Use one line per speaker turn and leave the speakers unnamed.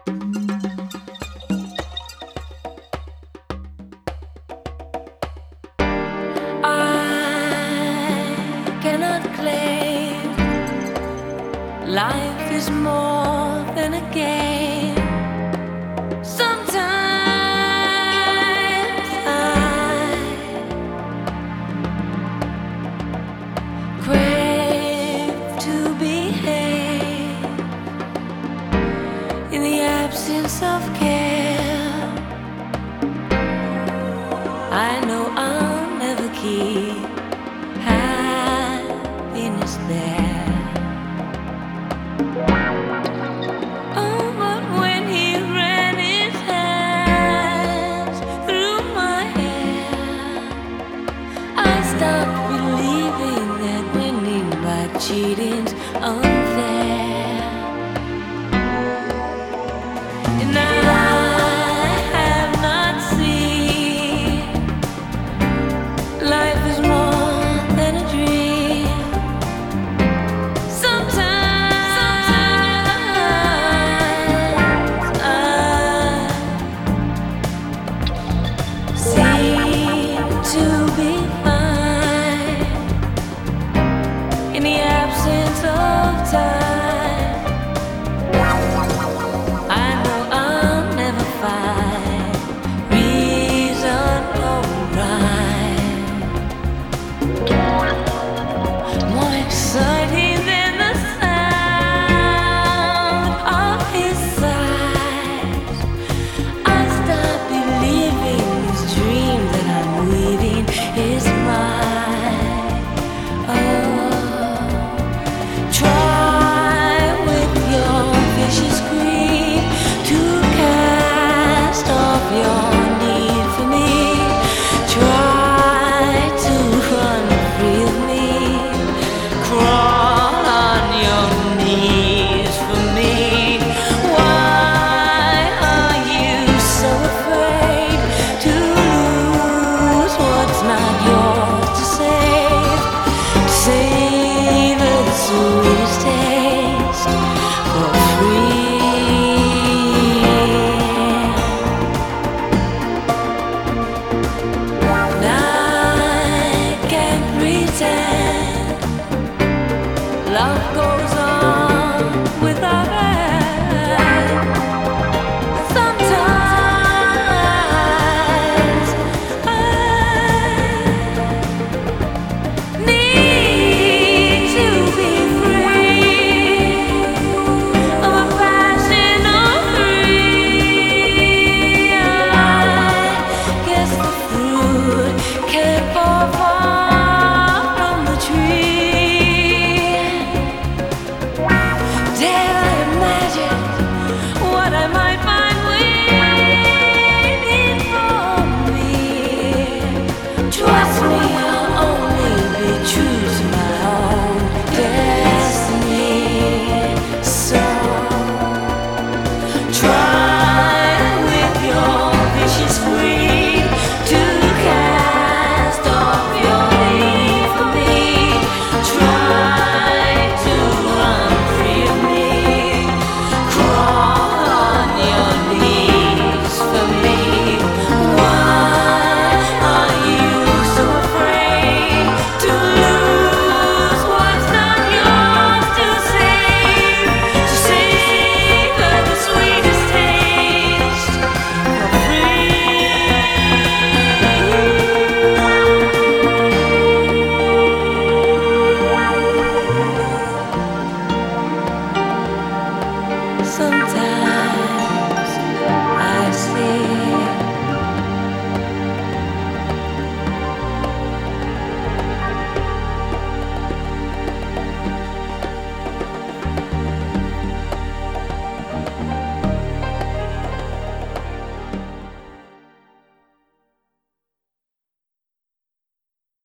I cannot claim life is more than a game. Sometimes I crave to behave in the absence of care. I know I'll never keep happiness there. Oh, but when he ran his hands through my hair, I stopped believing that winning by cheating's unfair. And I have not seen life is more than a dream. Sometimes I seem to be fine in the absence of time. I know I'll never find reason or rhyme more exciting than the sound of his sighs. I stop believing this dream that I'm weaving is mine. Oh, try with your vicious greed to cast off your need for me. Try to run free of me. Crawl on your knees for me. Why are you so afraid to lose what's not yours to save? Savor the sweetest taste for free. And I can't pretend love goes on without